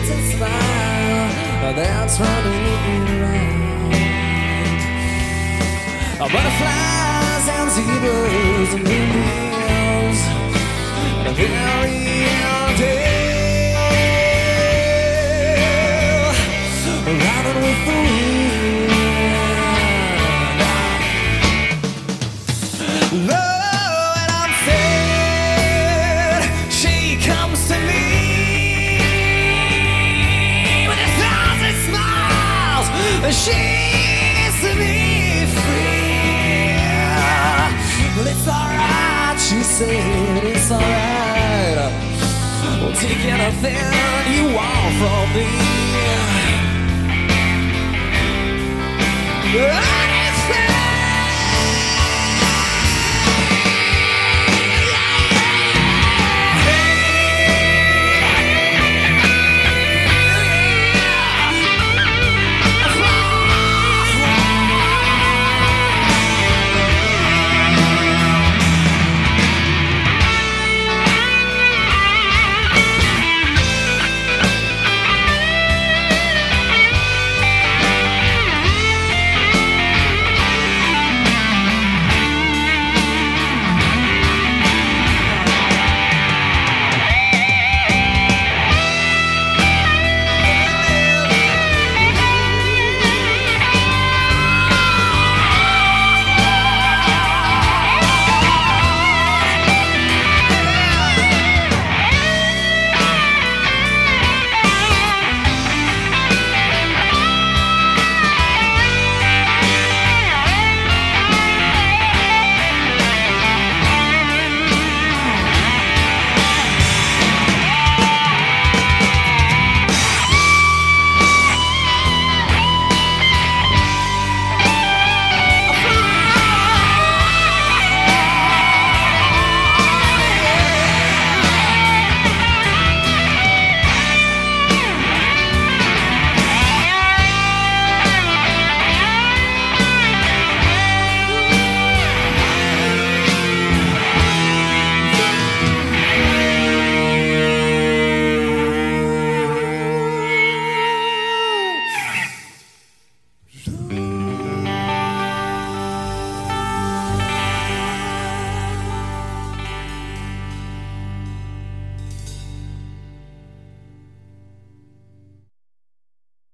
and smile, that's running around. Butterflies and zebras and moonbeams, and a very tale, riding with the wind. Love, and I'm sad, she comes to me with a thousand smiles, she sets me free. Well, it's alright, she said, it's alright. Well, take anything you want from me.